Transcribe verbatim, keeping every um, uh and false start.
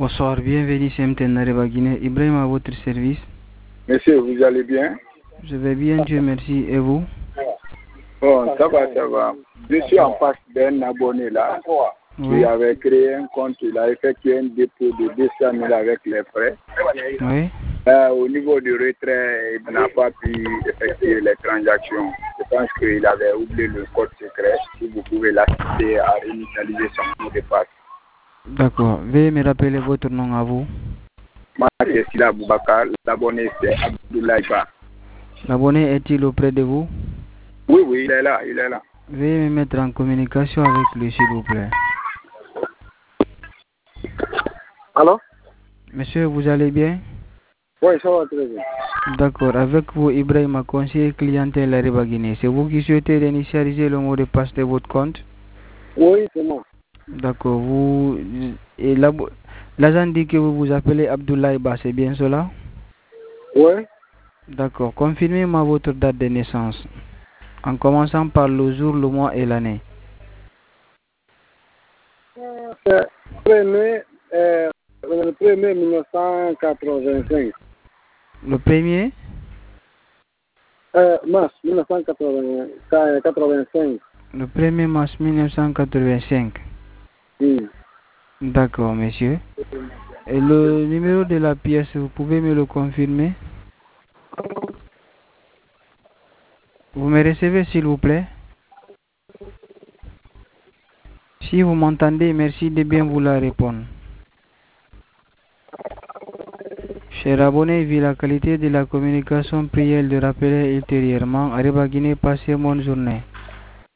Bonsoir, bienvenue chez M T N Areba Guinée. Ibrahim à votre service. Monsieur, vous allez bien? Je vais bien, Dieu merci. Et vous? Bon, ça va, ça va. Je suis en face d'un abonné là, Oui. qui avait créé un compte, il a effectué un dépôt de deux cent mille avec les frais. Oui. Euh, au niveau du retrait, il n'a pas pu effectuer les transactions. Je pense qu'il avait oublié le code secret. Si vous pouvez l'assister à réinitialiser son mot de passe. D'accord. Veuillez me rappeler votre nom à vous. Moi, c'est Sila Boubacar. L'abonné, c'est Abdoulaye Ba. L'abonné est-il auprès de vous? Oui, oui, il est là, il est là. Veuillez me mettre en communication avec lui, s'il vous plaît. Allô? Monsieur, vous allez bien? Oui, ça va très bien. D'accord. Avec vous, Ibrahim, conseiller clientèle Areba Guinée. C'est vous qui souhaitez réinitialiser le mot de passe de votre compte? Oui, c'est moi. D'accord. Vous et l'abo- l'agent dit que vous vous appelez Abdoulaye Ba, c'est bien cela? Oui. D'accord. Confirmez-moi votre date de naissance, en commençant par le jour, le mois et l'année. C'est premier, euh, le premier mille neuf cent quatre-vingt-cinq. Le premier Euh, mars mille neuf cent quatre-vingt-cinq. Le premier mars mille neuf cent quatre-vingt-cinq. Oui. D'accord, monsieur. Et le numéro de la pièce, vous pouvez me le confirmer? Vous me recevez, s'il vous plaît? Si vous m'entendez, merci de bien vouloir répondre. Cher abonné, vu la qualité de la communication, priez de rappeler ultérieurement. Areba Guinée, passez bonne journée.